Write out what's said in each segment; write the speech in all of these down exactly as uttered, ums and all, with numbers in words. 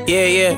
Yeah, yeah.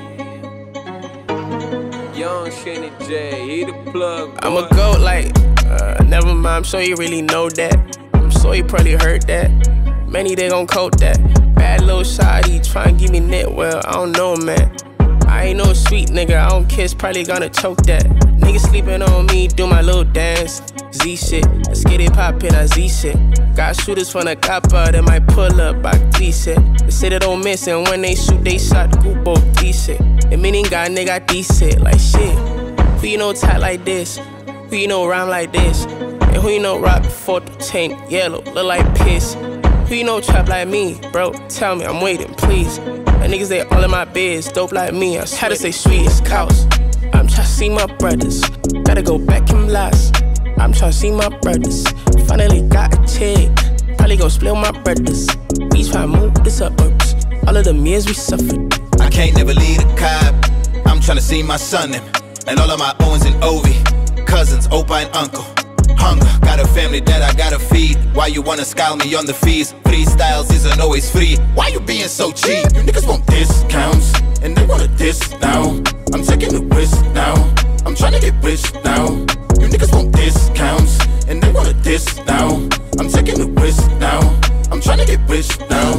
Young Shanny J, he the plug. I'm a goat like, uh, never mind, I'm sure you really know that. I'm sure you probably heard that. Many they gon' coat that. Bad little shawty, tryna give me knit, well, I don't know, man. I ain't no sweet nigga, I don't kiss, probably gonna choke that. Niggas sleeping on me, do my little dance. Z shit, let's get it poppin', I Z shit. Got shooters from the copper that might pull up, I T shit. They say they don't miss, and when they shoot, they shot Goobo D shit. The meaning got nigga D shit, like shit. Who you know tight like this? Who you know rhyme like this? And who you know rock before the tank, yellow, look like piss? Who you know trap like me, bro? Tell me, I'm waiting, please. The niggas, they all in my biz, dope like me. I had to say sweet as cows. I'm tryna see my brothers, gotta go back and last. I'm tryna see my brothers, finally got a chick. Probably gon' split with my brothers. We tryna move the suburbs, all of the years we suffered. I can't never leave a cab. I'm tryna see my son them, and all of my Owens and Ovi, cousins, Opa and Uncle. Hunger, got a family that I gotta feed. Why you wanna scale me on the fees? Freestyles isn't always free. Why you being so cheap? You niggas want discounts, and they wanna diss now. I'm taking the risk now, I'm tryna get rich now. You niggas want discounts, and they wanna diss now. I'm taking the risk now, I'm tryna get rich now.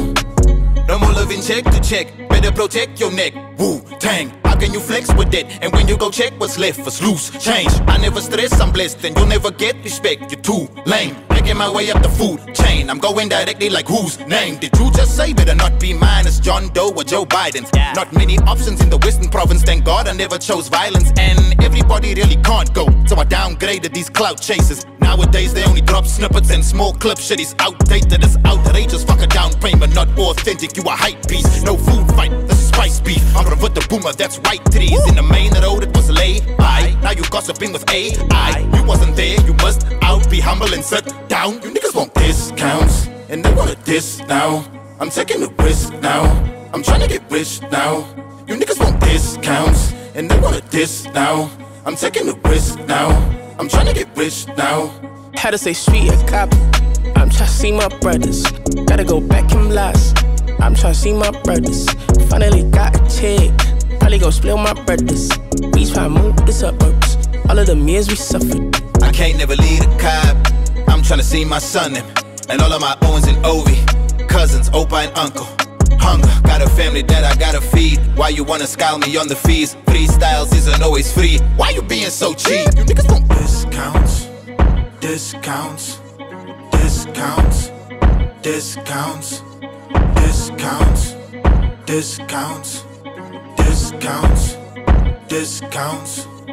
No more living check to check, better protect your neck. Wu-Tang, how can you flex with it? And when you go check what's left, what's loose, change. I never stress, I'm blessed, and you'll never get respect. You're too lame, making my way up the food chain. I'm going directly like whose name? Did you just say better not be mine as John Doe or Joe Biden's? Yeah. Not many options in the Western province, thank God I never chose violence. And everybody really can't go, so I downgraded these clout chasers. Nowadays they only drop snippets and small clips. Shit is outdated, it's outrageous. Fuck a down payment, not authentic. You a hype piece, no food fight, this is spice beef. I'm gonna put the boomer, that's white trees. In the main road it was lay by. Now you gossiping with A I. You wasn't there, you must out. Be humble and sit down. You niggas want discounts, and they wanna diss now. I'm taking the risk now, I'm tryna get rich now. You niggas want discounts, and they wanna diss now. I'm taking the risk now, I'm tryna get rich now. Had to say sweet as cop. I'm tryna see my brothers, gotta go back and last. I'm tryna see my brothers, finally got a chick. Probably gon' split with my brothers. We tryna move the suburbs, all of the years we suffered. I can't never leave a cab. I'm tryna see my son them, and all of my Owens and Ovi, cousins, Opa and Uncle. Hunger, got a family that I gotta feed. Why you wanna scale me on the fees? Freestyles isn't always free. Why you being so cheap? You niggas want discounts, discounts, discounts, discounts, discounts, discounts, discounts, discounts.